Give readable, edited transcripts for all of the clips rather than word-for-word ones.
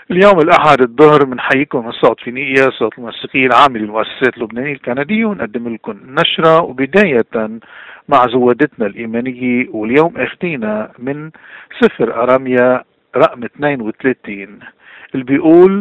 اليوم الأحد الظهر بنحييكم من صوت فينيقيا، صوت الموسيقيين العامل للمؤسسات اللبنانية الكندية، ونقدم لكم نشرة وبداية مع زودتنا الإيمانية. واليوم اخذينا من سفر أرميا رقم 32 اللي بيقول: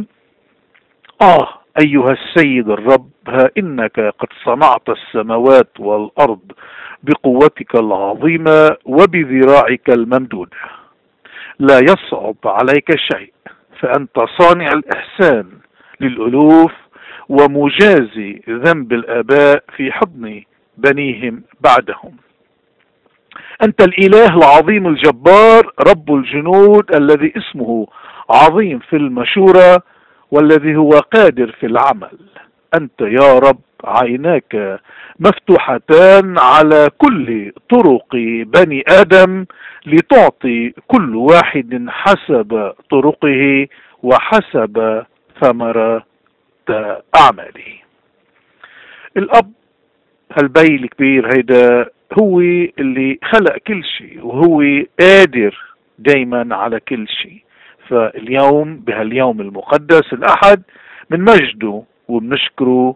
أيها السيد الرب، ها إنك قد صنعت السماوات والأرض بقوتك العظيمة وبذراعك الممدودة، لا يصعب عليك شيء، فأنت صانع الإحسان للألوف ومجازي ذنب الآباء في حضن بنيهم بعدهم. أنت الإله العظيم الجبار، رب الجنود، الذي اسمه عظيم في المشورة والذي هو قادر في العمل. أنت يا رب عيناك مفتوحتان على كل طرق بني آدم، لتعطي كل واحد حسب طرقه وحسب ثمرة أعماله. الأب هالبي الكبير هيدا هو اللي خلق كل شيء، وهو قادر دايما على كل شيء. فاليوم بهاليوم المقدس الأحد بنمجده وبنشكره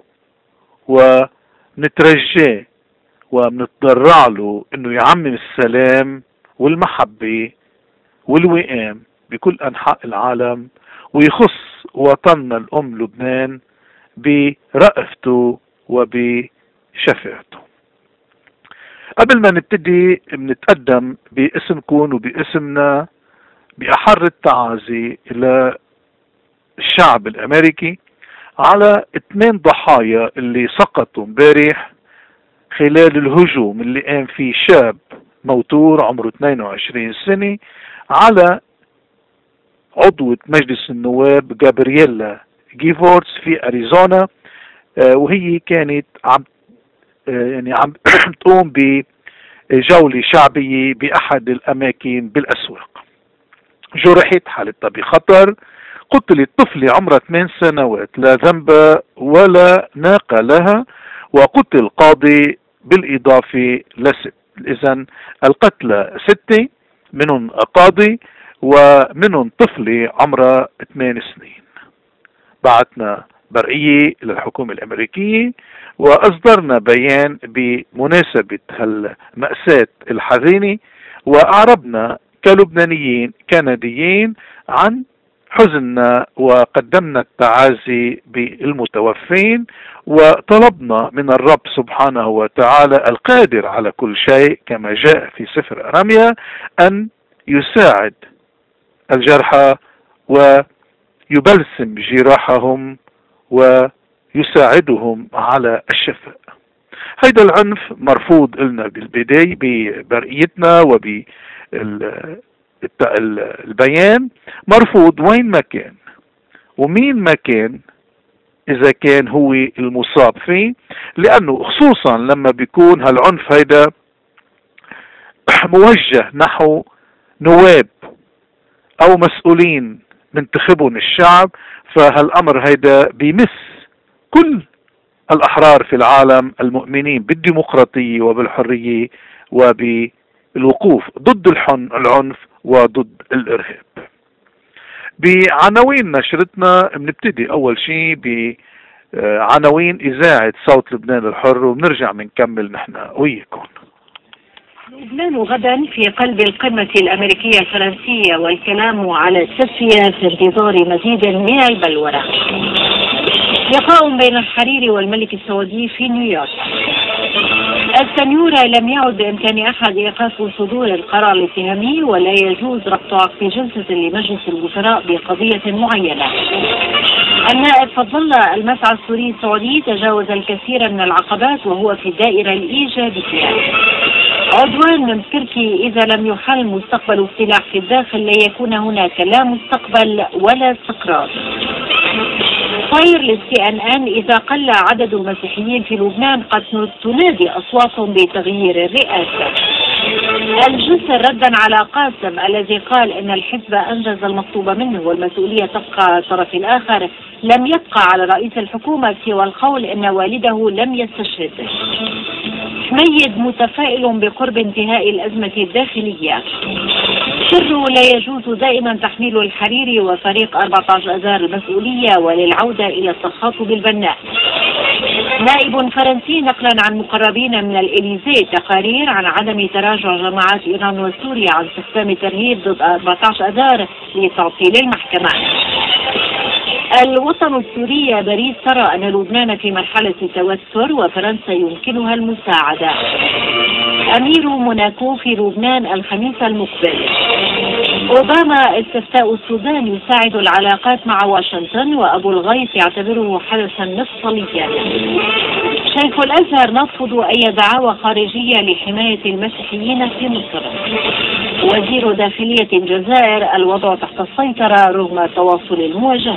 ونترجاه وبنتضرع له انه يعمم السلام والمحبة والوئام بكل انحاء العالم، ويخص وطننا الام لبنان برأفته وبشفاعته. قبل ما نبتدي بنتقدم باسمكم وباسمنا بأحر التعازي إلى الشعب الأمريكي على 8 ضحايا اللي سقطوا امبارح خلال الهجوم اللي قام فيه شاب موتور عمره 22 سنة على عضوة مجلس النواب جابرييلا جيفورتس في أريزونا، وهي كانت عم تقوم بجولة شعبية بأحد الأماكن بالأسواق. جرحت، حالتها بخطر. قتلت طفلة عمرها 8 سنوات لا ذنب ولا ناقة لها، وقتل قاضي بالإضافة ل6. إذن القتلى 6، منهم قاضي ومنهم طفلة عمرها 8 سنين. بعتنا برقية للحكومة الأمريكية وأصدرنا بيان بمناسبة هالمأساة الحزينة، وأعربنا كلبنانيين كنديين عن حزننا وقدمنا التعازي بالمتوفين، وطلبنا من الرب سبحانه وتعالى القادر على كل شيء كما جاء في سفر أرميا أن يساعد الجرحى ويبلسم جراحهم ويساعدهم على الشفاء. هيدا العنف مرفوض لنا بالبداية ببرقيتنا البيان، مرفوض وين ما كان ومين ما كان، إذا كان هو المصاب فيه، لأنه خصوصا لما بيكون هالعنف هيدا موجه نحو نواب أو مسؤولين منتخبهم الشعب، فهالأمر هيدا بيمس كل الأحرار في العالم المؤمنين بالديمقراطية وبالحرية وبالوقوف ضد العنف وضد الإرهاب. بعناوين نشرتنا بنبتدي أول شيء بعناوين إذاعة صوت لبنان الحر، وبنرجع بنكمل نحن وياكم. لبنان غدا في قلب القمة الأمريكية الفرنسية، والكلام على التسوية في انتظار مزيد من البلورة. لقاء بين الحريري والملك السعودي في نيويورك. السنيورة لم يعد بإمكان أحد إيقاف صدور القرار الاتهامي، ولا يجوز ربط عقد جلسة لمجلس الوزراء بقضية معينة. النائب فضل الله المسعى السوري السعودي تجاوز الكثير من العقبات وهو في الدائرة الإيجابية. عدوان من تركي: إذا لم يحل مستقبل السلاح في الداخل لا يكون هناك لا مستقبل ولا استقرار. طير للCNN: إذا قل عدد المسيحيين في لبنان قد تنادي أصواتهم بتغيير الرئاسة. الجسر ردا على قاسم الذي قال إن الحزب أنجز المطلوب منه والمسؤولية تبقى على الطرف الآخر: لم يبقى على رئيس الحكومة سوى القول إن والده لم يستشهد. حميد متفائل بقرب انتهاء الأزمة الداخلية. سر لا يجوز دائما تحميل الحريري وفريق 14 أذار المسؤولية وللعودة إلى التخاطب البناء. نائب فرنسي نقلا عن مقربين من الإليزيه تقارير عن عدم تراجع جماعات إيران وسوريا عن استخدام الترهيب ضد 14 أذار لتعطيل المحكمة. الوطن السوري باريس ترى أن لبنان في مرحلة توتر وفرنسا يمكنها المساعدة. أمير موناكو في لبنان الخميس المقبل. أوباما استفتاء السودان يساعد العلاقات مع واشنطن وأبو الغيث يعتبره حدثا مفصليا. شيخ الأزهر نرفض أي دعاوى خارجية لحماية المسيحيين في مصر. وزير داخلية الجزائر الوضع تحت السيطرة رغم تواصل المواجهة.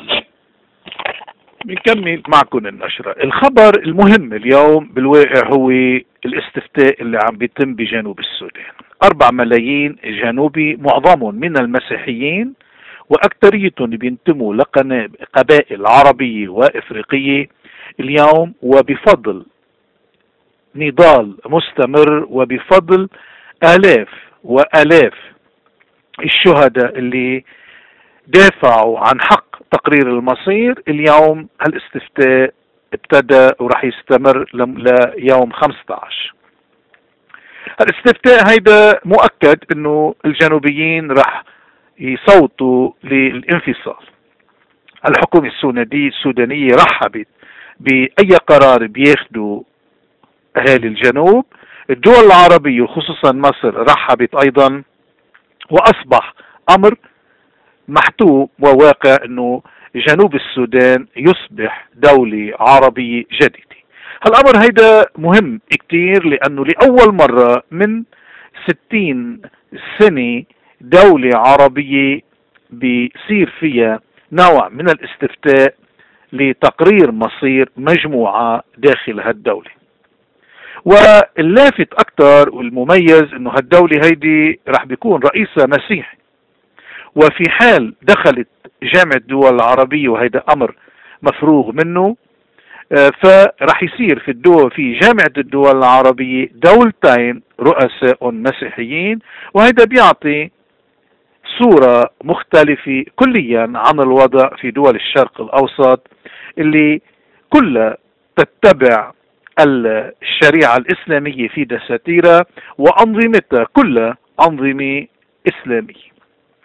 بنكمل معكم النشرة. الخبر المهم اليوم بالواقع هو الاستفتاء اللي عم بيتم بجنوب السودان. 4 ملايين جنوبي معظمهم من المسيحيين وأكثريتهم بينتموا لقبائل عربية وإفريقية اليوم، وبفضل نضال مستمر وبفضل آلاف وآلاف الشهداء اللي دافعوا عن حق تقرير المصير، اليوم هالاستفتاء ابتدى وراح يستمر ليوم 15. الاستفتاء هيدا مؤكد انه الجنوبيين راح يصوتوا للانفصال. الحكومة السودانية رحبت بأي قرار بياخدوا أهالي الجنوب. الدول العربية وخصوصا مصر رحبت أيضا، وأصبح أمر محتوم وواقع أنه جنوب السودان يصبح دولة عربية جديدة. هالأمر هيدا مهم كتير لأنه لأول مرة من 60 سنة دولة عربية بيصير فيها نوع من الاستفتاء لتقرير مصير مجموعة داخل هالدولة. واللافت أكتر والمميز أنه هالدولة هيدي رح بيكون رئيسها مسيحي، وفي حال دخلت جامعة الدول العربية وهيدا أمر مفروغ منه، فرح يصير في جامعة الدول العربية دولتين رؤساء مسيحيين، وهيدا بيعطي صورة مختلفة كليا عن الوضع في دول الشرق الأوسط اللي كلها تتبع الشريعة الإسلامية في دساتيرها وأنظمتها كلها أنظمة إسلامية.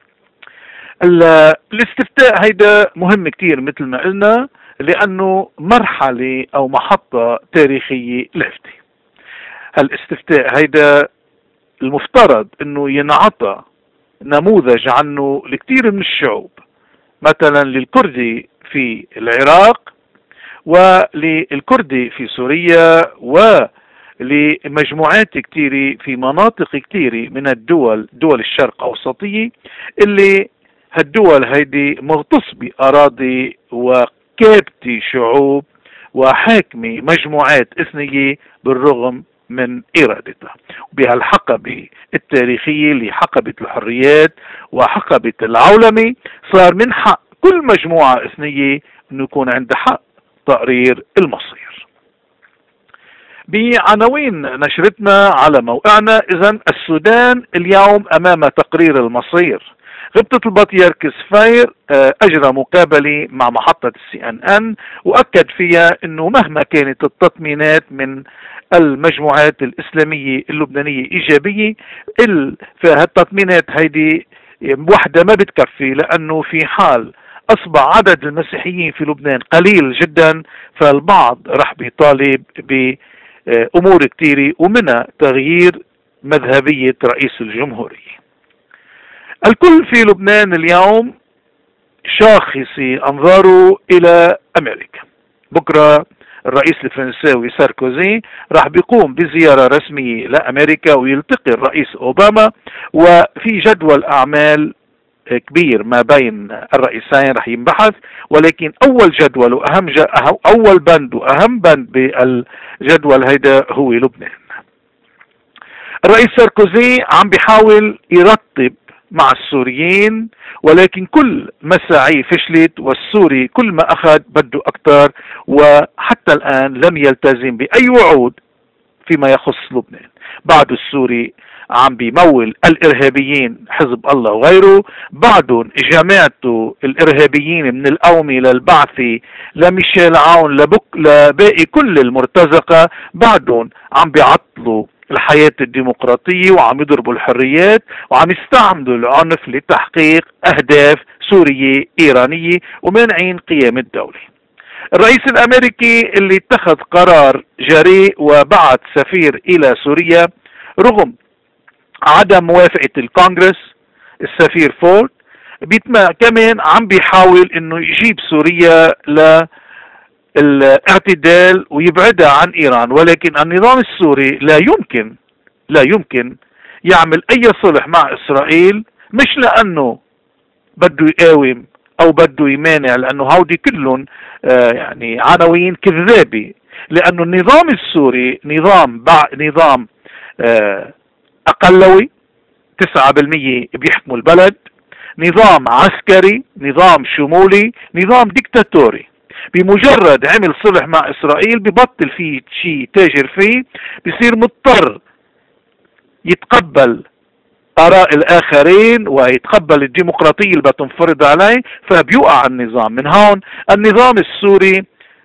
الاستفتاء هيدا مهم كتير مثل ما قلنا لأنه مرحلة أو محطة تاريخية لافتة. هالاستفتاء هيدا المفترض أنه ينعطى نموذج عنه لكثير من الشعوب، مثلا للكردي في العراق وللكردي في سوريا ولمجموعات كثيرة في مناطق كثيرة من دول الشرق الأوسطية، اللي هالدول هيدي مغتصبة أراضي وكابتة شعوب وحاكمة مجموعات إثنية بالرغم من إرادتها. بهالحقبة التاريخية اللي حقبة الحريات وحقبة العولمة صار من حق كل مجموعة إثنية أنه يكون عندها حق تقرير المصير. بعناوين نشرتنا على موقعنا، إذن السودان اليوم أمام تقرير المصير. غبطة البطيرك سفير أجرى مقابلة مع محطة CNN وأكد فيها أنه مهما كانت التطمينات من المجموعات الإسلامية اللبنانية إيجابية، فهالتطمينات هيدي وحدة ما بتكفي، لأنه في حال أصبح عدد المسيحيين في لبنان قليل جدا فالبعض رح بيطالب بأمور كتيرة ومنها تغيير مذهبية رئيس الجمهورية. الكل في لبنان اليوم شاخصي أنظاره إلى أمريكا. بكرة الرئيس الفرنساوي ساركوزي راح بيقوم بزيارة رسمية لأمريكا ويلتقي الرئيس أوباما، وفي جدول أعمال كبير ما بين الرئيسين راح ينبحث، ولكن أول جدول أول بند وأهم بند بالجدول هيدا هو لبنان. الرئيس ساركوزي عم بيحاول يرتب مع السوريين، ولكن كل مساعيه فشلت، والسوري كل ما أخذ بده أكثر، وحتى الآن لم يلتزم بأي وعود فيما يخص لبنان. بعد السوري عم بيمول الارهابيين حزب الله وغيره، بعدهم جماعته الارهابيين من القومي للبعثي لميشيل عون لباقي كل المرتزقة، بعدهم عم بيعطلوا الحياة الديمقراطية وعم يضربوا الحريات وعم يستعملوا العنف لتحقيق أهداف سورية إيرانية ومانعين قيام الدولة. الرئيس الأمريكي اللي اتخذ قرار جريء وبعث سفير إلى سوريا رغم عدم موافقة الكونغرس، السفير فورد كمان عم بيحاول انه يجيب سوريا للاعتدال ويبعدها عن ايران، ولكن النظام السوري لا يمكن يعمل اي صلح مع اسرائيل، مش لانه بده يقاوم او بده يمانع، لانه هودي كلهم يعني عناوين كذابة، لانه النظام السوري نظام اقلوي 9% بيحكموا البلد، نظام عسكري، نظام شمولي، نظام ديكتاتوري. بمجرد عمل صلح مع اسرائيل ببطل فيه شيء تاجر فيه، بيصير مضطر يتقبل آراء الآخرين ويتقبل الديمقراطية اللي بتنفرض عليه، فبيوقع النظام. من هون النظام السوري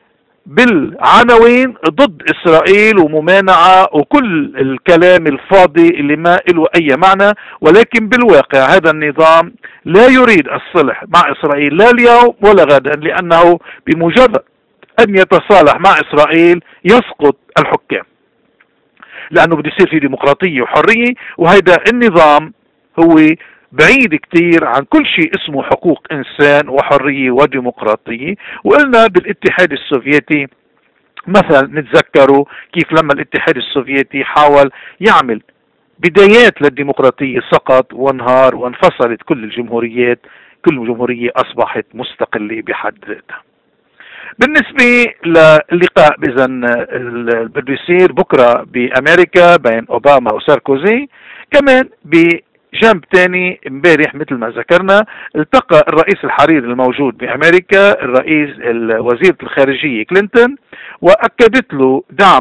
بالعناوين ضد إسرائيل وممانعة وكل الكلام الفاضي اللي ما له أي معنى، ولكن بالواقع هذا النظام لا يريد الصلح مع إسرائيل لا اليوم ولا غدا، لأنه بمجرد أن يتصالح مع إسرائيل يسقط الحكام، لأنه بده يصير في ديمقراطية وحرية، وهذا النظام هو بعيد كتير عن كل شيء اسمه حقوق إنسان وحرية وديمقراطية. وقلنا بالاتحاد السوفيتي مثلا، نتذكروا كيف لما الاتحاد السوفيتي حاول يعمل بدايات للديمقراطية سقط وانهار وانفصلت كل الجمهوريات، كل جمهورية أصبحت مستقلة بحد ذاتها. بالنسبة للقاء بإذن بده يصير بكرة بأمريكا بين أوباما وساركوزي، كمان بجنب تاني امبارح مثل ما ذكرنا التقى الرئيس الحريري الموجود بأمريكا الرئيس وزيرة الخارجية كلينتون، وأكدت له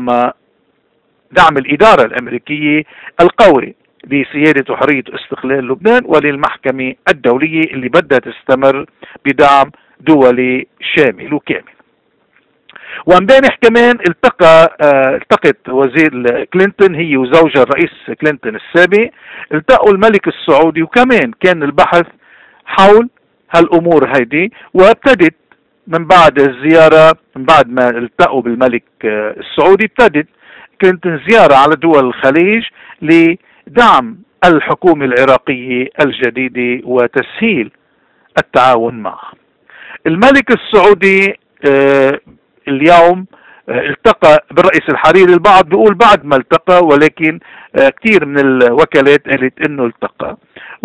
دعم الإدارة الأمريكية القوي لسيادة وحرية واستقلال لبنان وللمحكمة الدولية اللي بدها تستمر بدعم دولي شامل وكامل. وامبارح كمان التقت وزير كلينتون هي وزوجها الرئيس كلينتون السابق، التقوا الملك السعودي، وكمان كان البحث حول هالامور هيدي. وابتدت من بعد الزيارة، من بعد ما التقوا بالملك السعودي، ابتدت كلينتون زيارة على دول الخليج لدعم الحكومة العراقية الجديدة وتسهيل التعاون معها. الملك السعودي اليوم التقى بالرئيس الحريري، البعض بيقول بعد ما التقى، ولكن كثير من الوكالات قالت انه التقى،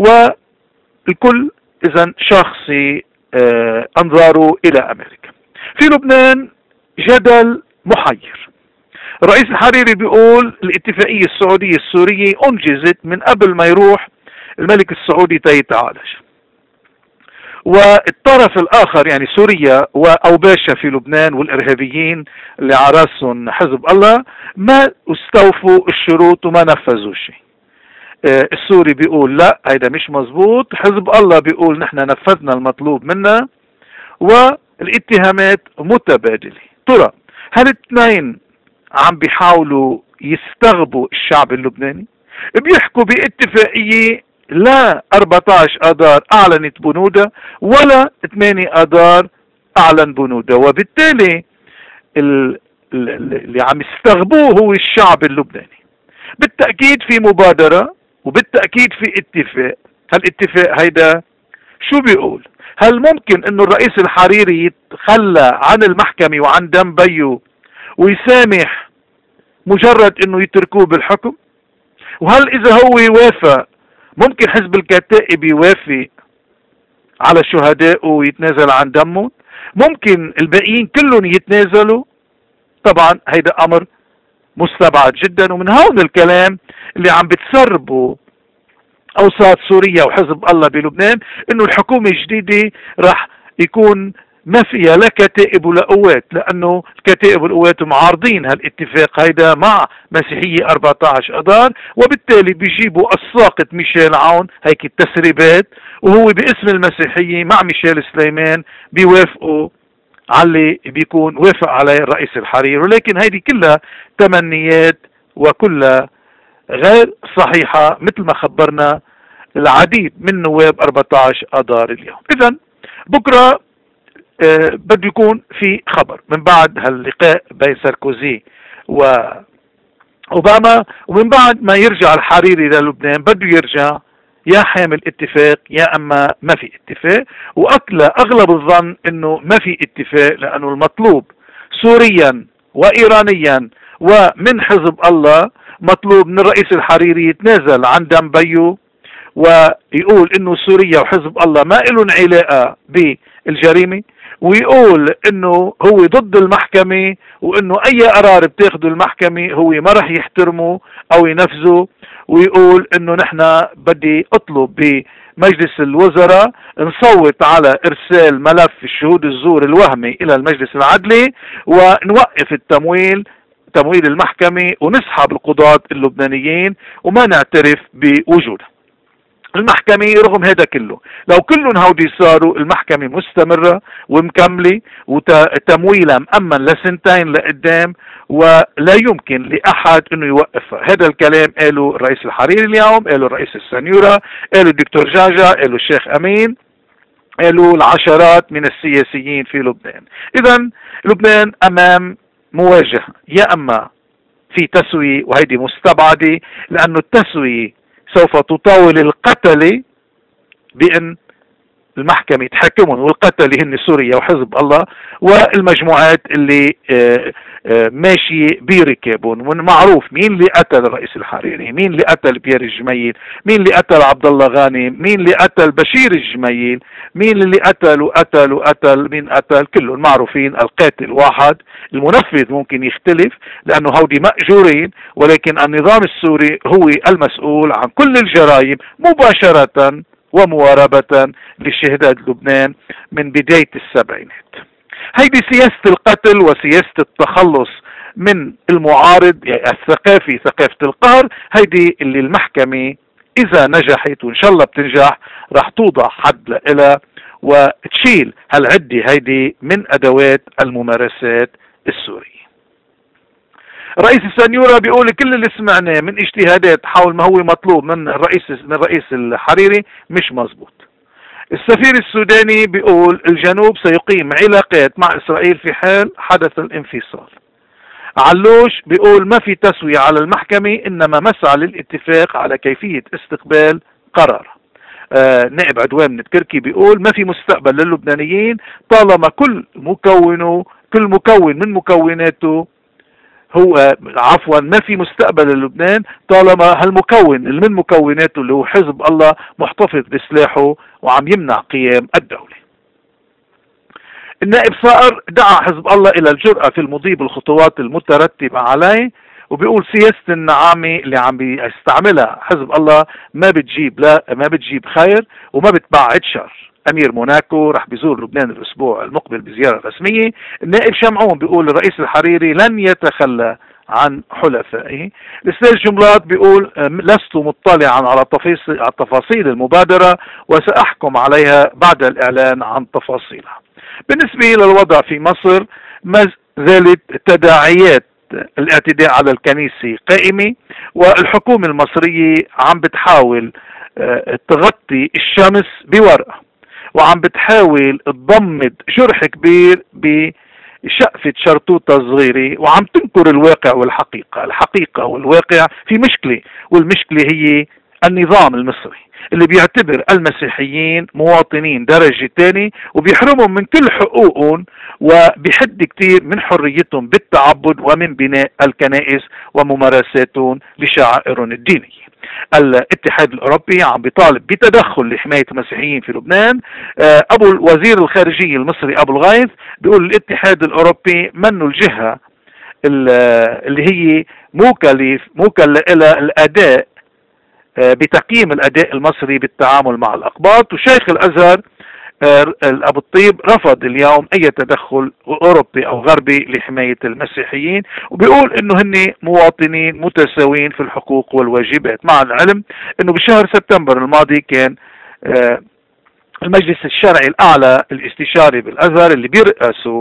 والكل اذا شخصي انظاره الى امريكا. في لبنان جدل محير. الرئيس الحريري بيقول الاتفاقية السعودية السورية انجزت من قبل ما يروح الملك السعودي تيتعالج، والطرف الاخر يعني سوريا واوباشا في لبنان والارهابيين اللي على راسهم حزب الله ما استوفوا الشروط وما نفذوا شيء. السوري بيقول لا هيدا مش مزبوط، حزب الله بيقول نحن نفذنا المطلوب منا، والاتهامات متبادلة. ترى هل الاثنين عم بيحاولوا يستغبوا الشعب اللبناني؟ بيحكوا باتفاقية لا 14 آذار أعلنت بنودها ولا 8 آذار أعلن بنودها، وبالتالي اللي عم يستغبوه هو الشعب اللبناني. بالتأكيد في مبادرة وبالتأكيد في اتفاق. هالاتفاق هيدا شو بيقول؟ هل ممكن انه الرئيس الحريري يتخلى عن المحكمة وعن دم بيو ويسامح مجرد انه يتركوه بالحكم؟ وهل اذا هو يوافق ممكن حزب الكتائب يوافق على شهدائه ويتنازل عن دمه؟ ممكن الباقيين كلهم يتنازلوا؟ طبعا هيدا امر مستبعد جدا. ومن هون الكلام اللي عم بتسربوا اوساط سوريا وحزب الله بلبنان انه الحكومة الجديدة راح يكون ما فيها لا كتائب ولا قوات، لأنه الكتائب والقوات معارضين هالاتفاق هيدا مع مسيحية 14 أذار، وبالتالي بيجيبوا الساقط ميشيل عون، هيك التسريبات، وهو باسم المسيحية مع ميشيل سليمان بيوافقوا على اللي بيكون وافق عليه الرئيس الحريري. ولكن هيدي كلها تمنيات وكلها غير صحيحة، مثل ما خبرنا العديد من نواب 14 أذار اليوم. إذا بكرة بده يكون في خبر من بعد هاللقاء بين ساركوزي وأوباما، ومن بعد ما يرجع الحريري للبنان بده يرجع يا حامل اتفاق يا اما ما في اتفاق. واغلب الظن انه ما في اتفاق، لانه المطلوب سوريا وايرانيا ومن حزب الله مطلوب من الرئيس الحريري يتنازل عن دم بيو، ويقول انه سوريا وحزب الله ما لهم علاقه بالجريمه، ويقول انه هو ضد المحكمه، وانه اي قرار بتاخده المحكمه هو ما رح يحترمه او ينفذه، ويقول انه نحن بدي اطلب بمجلس الوزراء نصوت على ارسال ملف الشهود الزور الوهمي الى المجلس العدلي، ونوقف تمويل المحكمة، ونسحب القضاة اللبنانيين وما نعترف بوجودها. المحكمة رغم هذا كله، لو كلهم هودي صاروا المحكمة مستمرة ومكملة وتمويلها مأمن لسنتين لقدام، ولا يمكن لأحد انه يوقفها. هذا الكلام قاله الرئيس الحريري اليوم، قاله الرئيس السنيورة، قاله الدكتور جاجا، قاله الشيخ أمين، قالوا العشرات من السياسيين في لبنان. إذا لبنان أمام مواجهة، يا أما في تسوية، وهيدي مستبعدة، لأنه التسوية سوف تطاول القتلة بأن المحكمة تحكمهم، والقتلة هن سوريا وحزب الله والمجموعات اللي ماشية بركابهم. ومعروف مين اللي قتل الرئيس الحريري، مين اللي قتل بيير الجميل، مين اللي قتل عبد الله غانم، مين اللي قتل بشير الجميل، مين اللي قتل مين قتل، كلهم معروفين. القاتل واحد، المنفذ ممكن يختلف لأنه هودي مأجورين، ولكن النظام السوري هو المسؤول عن كل الجرائم مباشرة ومواربة لشهداء لبنان من بداية السبعينات. هيدي سياسة القتل وسياسة التخلص من المعارض، يعني الثقافي، ثقافة القهر، هيدي اللي المحكمة إذا نجحت، وإن شاء الله بتنجح، رح توضع حد لها وتشيل هالعدة هيدي من أدوات الممارسات السورية. رئيس السنيورة بيقول كل اللي سمعناه من اجتهادات حول ما هو مطلوب من الرئيس الحريري مش مزبوط. السفير السوداني بيقول الجنوب سيقيم علاقات مع إسرائيل في حال حدث الانفصال. علوش بيقول ما في تسوية على المحكمة، إنما مسعى للاتفاق على كيفية استقبال قرار. نائب عدوان من تركي بيقول ما في مستقبل للبنانيين طالما كل مكون من مكوناته ما في مستقبل للبنان طالما هالمكون اللي من مكوناته اللي هو حزب الله محتفظ بسلاحه وعم يمنع قيام الدولة. النائب صائر دعا حزب الله إلى الجرأة في المضي بالخطوات المترتبة عليه، وبيقول سياسة النعامة اللي عم بيستعملها حزب الله ما بتجيب خير وما بتبعد شر. أمير موناكو رح بيزور لبنان الأسبوع المقبل بزيارة رسمية. النائب شمعون بيقول الرئيس الحريري لن يتخلى عن حلفائه. الأستاذ جملات بيقول لست مطلعا على تفاصيل المبادرة وسأحكم عليها بعد الإعلان عن تفاصيلها. بالنسبة للوضع في مصر، ما زالت تداعيات الاعتداء على الكنيسة قائمة، والحكومة المصرية عم بتحاول تغطي الشمس بورقة، وعم بتحاول تضمد جرح كبير بشقفة شرطوطة صغيرة، وعم تنكر الواقع والحقيقة. الحقيقة والواقع في مشكلة، والمشكلة هي النظام المصري اللي بيعتبر المسيحيين مواطنين درجة ثانية، وبيحرمهم من كل حقوقهم، وبيحد كتير من حريتهم بالتعبد ومن بناء الكنائس وممارساتهم لشعائرهم الدينية. الاتحاد الأوروبي عم بيطالب بتدخل لحماية المسيحيين في لبنان. أبو الوزير الخارجية المصري أبو الغيث بيقول الاتحاد الأوروبي منه الجهة اللي هي موكل إلى الأداء بتقييم الأداء المصري بالتعامل مع الأقباط. وشيخ الأزهر أبو الطيب رفض اليوم أي تدخل أوروبي أو غربي لحماية المسيحيين، وبيقول إنه هن مواطنين متساويين في الحقوق والواجبات، مع العلم إنه بشهر سبتمبر الماضي كان المجلس الشرعي الأعلى الاستشاري بالأزهر اللي بيرأسه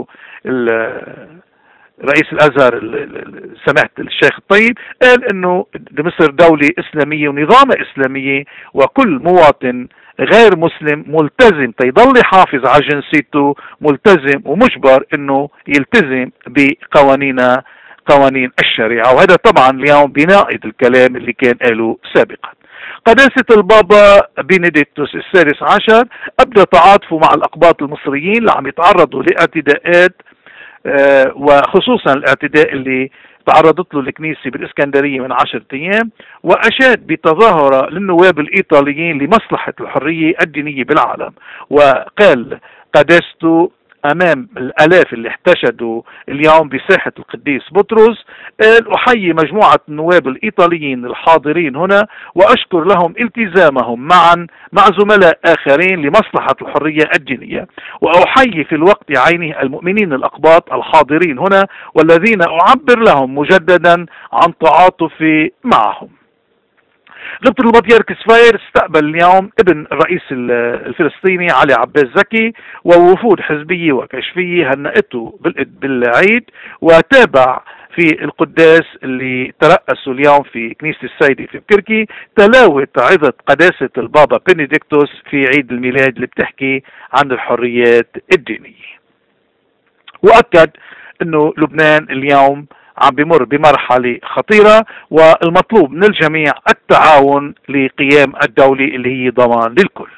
رئيس الأزهر سماحة الشيخ الطيب قال إنه مصر دولة إسلامية ونظام إسلامية، وكل مواطن غير مسلم ملتزم يضل يحافظ على جنسيته، ملتزم ومجبر إنه يلتزم قوانين الشريعة. وهذا طبعا اليوم بيناقض الكلام اللي كان قاله سابقا. قداسة البابا بنديكتوس السادس عشر أبدى تعاطفه مع الأقباط المصريين اللي عم يتعرضوا لاعتداءات، وخصوصا الاعتداء اللي تعرضت له الكنيسة بالإسكندرية من 10 أيام، وأشاد بتظاهرة للنواب الإيطاليين لمصلحة الحرية الدينية بالعالم. وقال قداسته أمام الآلاف اللي احتشدوا اليوم بساحة القديس بطرس، قال أحيي مجموعة النواب الإيطاليين الحاضرين هنا وأشكر لهم التزامهم معا مع زملاء آخرين لمصلحة الحرية الدينية، وأحيي في الوقت عينه المؤمنين الأقباط الحاضرين هنا والذين أعبر لهم مجددا عن تعاطفي معهم. غبطة البطيرك سفاير استقبل اليوم ابن الرئيس الفلسطيني علي عباس زكي، ووفود حزبية وكشفية هنأته بالعيد، وتابع في القداس اللي ترأسوا اليوم في كنيسة السيدة في بكركي تلاوة عظة قداسة البابا بنديكتوس في عيد الميلاد اللي بتحكي عن الحريات الدينية. وأكد أنه لبنان اليوم عم بمر بمرحلة خطيرة، والمطلوب من الجميع التعاون لقيام الدولة اللي هي ضمان للكل.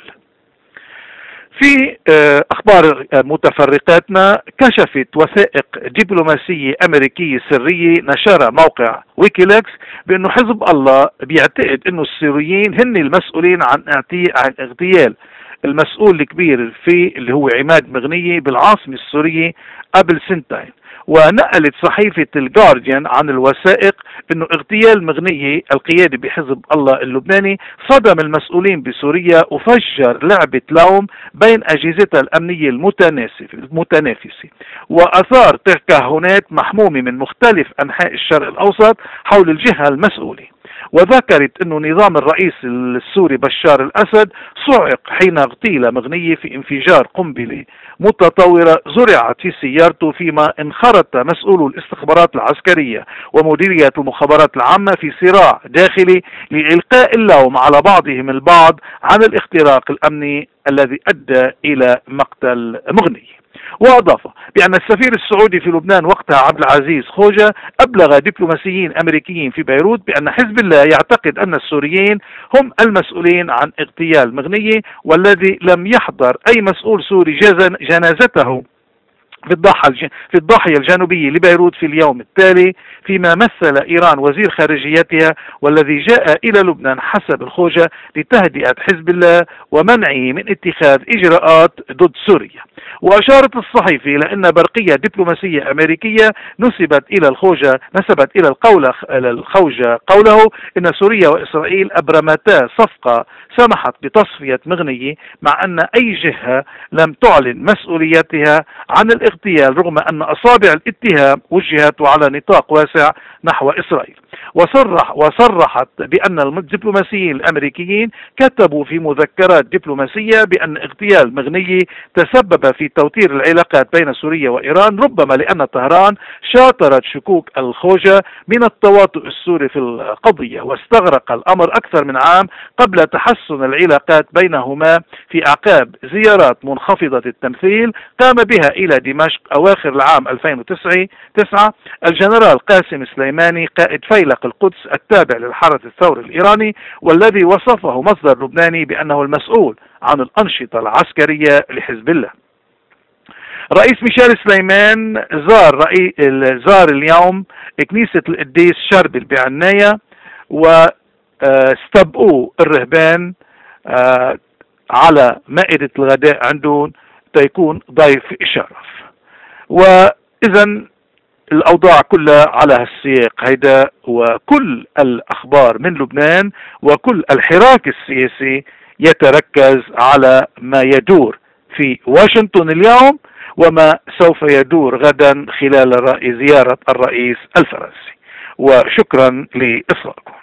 في أخبار متفرقاتنا، كشفت وثائق دبلوماسية أمريكية سرية نشرها موقع ويكيليكس بأنه حزب الله بيعتقد أنه السوريين هن المسؤولين عن اغتيال المسؤول الكبير في اللي هو عماد مغنية بالعاصمة السورية قبل سنتين. ونقلت صحيفة الجارديان عن الوثائق انه اغتيال مغنية القيادي بحزب الله اللبناني صدم المسؤولين بسوريا وفجر لعبة لوم بين اجهزتها الامنية المتنافسة، واثار تكهنات محمومة من مختلف انحاء الشرق الاوسط حول الجهة المسؤولة. وذكرت انه نظام الرئيس السوري بشار الاسد صعق حين اغتيل مغنية في انفجار قنبلة متطورة زرعت في سيارته، فيما انخرط مسؤولو الاستخبارات العسكرية ومديرية المخابرات العامة في صراع داخلي لإلقاء اللوم على بعضهم البعض عن الاختراق الأمني الذي أدى إلى مقتل مغني. وأضاف بأن السفير السعودي في لبنان وقتها عبد العزيز خوجة أبلغ دبلوماسيين أمريكيين في بيروت بأن حزب الله يعتقد أن السوريين هم المسؤولين عن اغتيال مغنية، والذي لم يحضر أي مسؤول سوري جنازته في الضاحية الجنوبية لبيروت في اليوم التالي، فيما مثل إيران وزير خارجيتها والذي جاء إلى لبنان حسب الخوجة لتهدئة حزب الله ومنعه من اتخاذ إجراءات ضد سوريا. وأشارت الصحيفة إلى أن برقية دبلوماسية أمريكية نسبت إلى الخوجة قوله إن سوريا وإسرائيل أبرمتا صفقة سمحت بتصفية مغنية، مع أن أي جهة لم تعلن مسؤوليتها عن الاغتيال، رغم أن أصابع الاتهام وجهت على نطاق واسع نحو إسرائيل. وصرحت بأن الدبلوماسيين الأمريكيين كتبوا في مذكرات دبلوماسية بأن اغتيال مغنية تسبب في توتير العلاقات بين سوريا وإيران، ربما لأن طهران شاطرت شكوك الخوجة من التواطؤ السوري في القضية، واستغرق الأمر أكثر من عام قبل تحسن العلاقات بينهما في أعقاب زيارات منخفضة التمثيل قام بها إلى دمشق أواخر العام 2009 الجنرال قاسم سليماني قائد فيلق القدس التابع للحرس الثوري الإيراني، والذي وصفه مصدر لبناني بأنه المسؤول عن الأنشطة العسكرية لحزب الله. رئيس ميشيل سليمان زار اليوم كنيسة القديس شربل بعناية، واستبقوا الرهبان على مائدة الغداء عندهم تيكون ضيف شرف. وإذا الأوضاع كلها على هالسياق هيدا، وكل الأخبار من لبنان وكل الحراك السياسي يتركز على ما يدور في واشنطن اليوم وما سوف يدور غدا خلال زيارة الرئيس الفرنسي. وشكرا لإصغائكم.